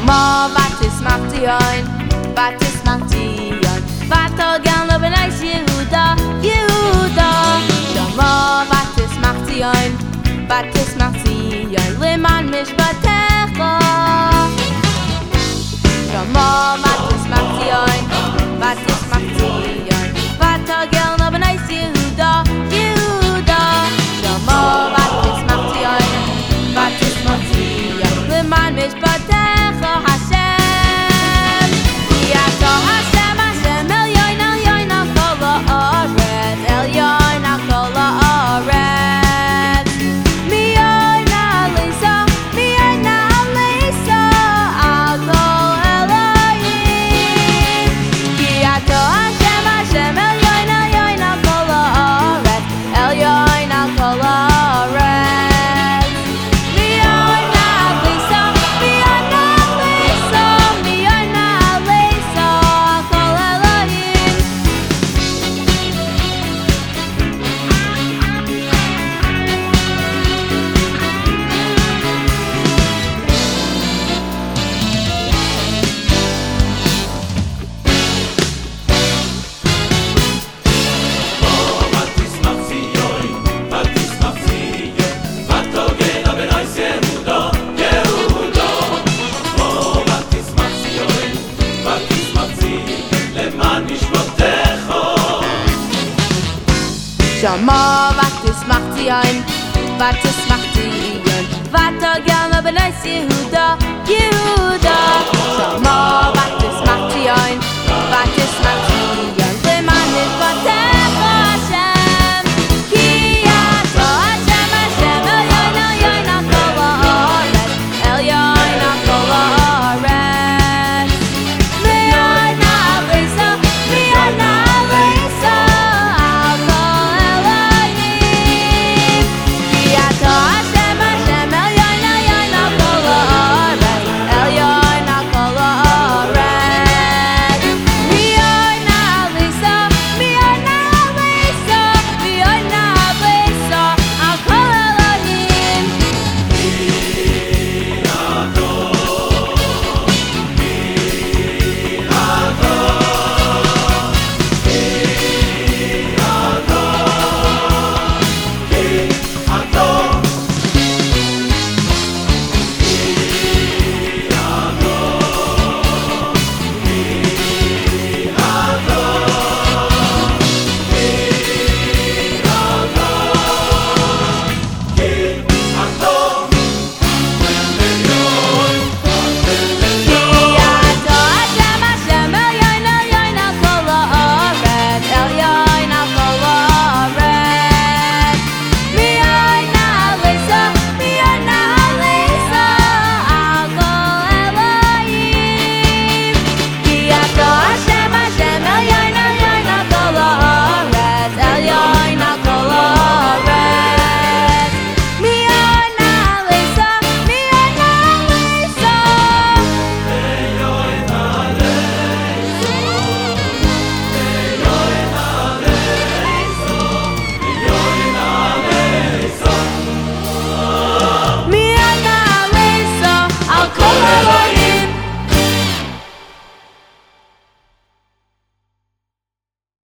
Ma Batis Martion, Batis Martion, Vater gerne beneis Yehuda, Yehuda. Shama Batis Martion, Batis Martion, Leman Mishpatecha. Shama Batis Martion, Batis Martion, Vater gerne beneis Yehuda, Yehuda. Shama Batis Martion, Batis Martion, Leman Mishpatecha. Shama Batis Martion, Batis Martion, Vater gerne beneis Yehuda, Yehuda. Shama Batis Martion,